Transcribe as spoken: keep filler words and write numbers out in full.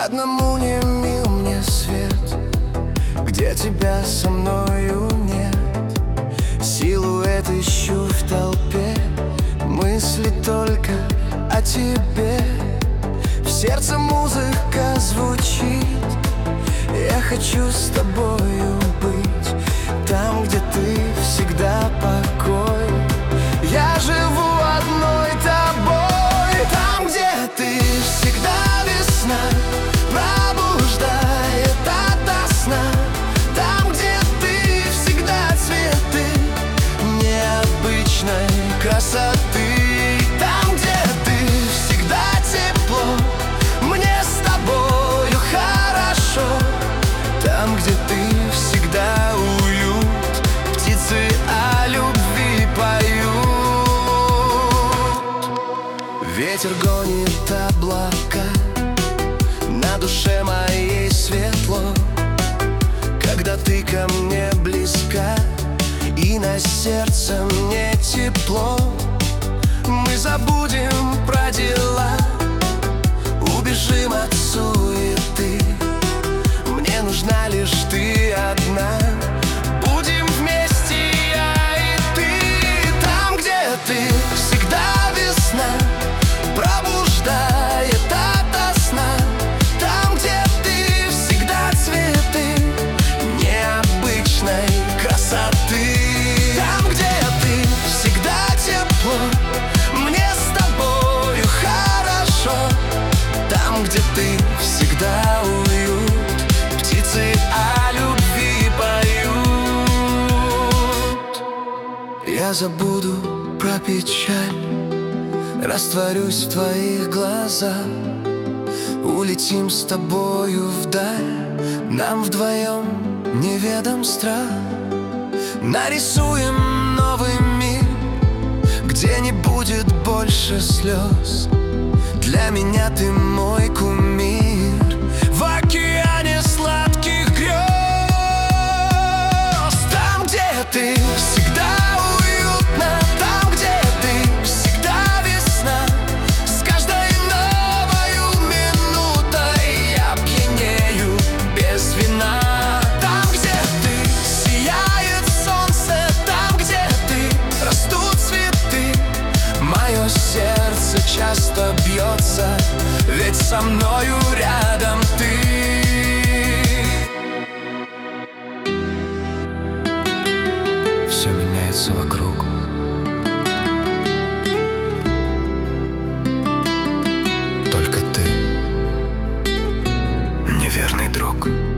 Одному не мил мне свет, где тебя со мною нет. Силуэт ищу в толпе, мысли только о тебе. В сердце музыка звучит, я хочу с тобою быть. Там, где ты, всегда покой. Я живу одной тобой. Там, где ты, всегда весна пробуждает ото сна. Там, где ты, всегда цветы необычной красоты. Там, где ты, всегда тепло, мне с тобою хорошо. Там, где ты, всегда уют, птицы о любви поют. Ветер гонит облака, на душе моей светло, когда ты ко мне близка, и на сердце мне тепло. Мы забудем про дела, убежим от суеты. Мне нужна лишь ты одна. Будем вместе, я и ты. Там, где ты, всегда весна пробуждает ото сна. Там, где ты, всегда цветы необычной красоты. Там, где ты, всегда тепло, мне с тобою хорошо. Там, где ты, всегда уют, птицы о любви поют. Я забуду про печаль, растворюсь в твоих глазах. Улетим с тобою вдаль, нам вдвоем неведом страх. Нарисуем новый мир, где не будет больше слез. Для меня ты мой кумир в океане сладких грез. Там, где ты, всегда уютно. Там, где ты, всегда весна. С каждой новою минутой я пьянею без вина. Там, где ты, сияет солнце. Там, где ты, растут цветы. Мое сердце часто бьется, ведь со мною рядом ты. Все меняется вокруг, только ты неверный друг.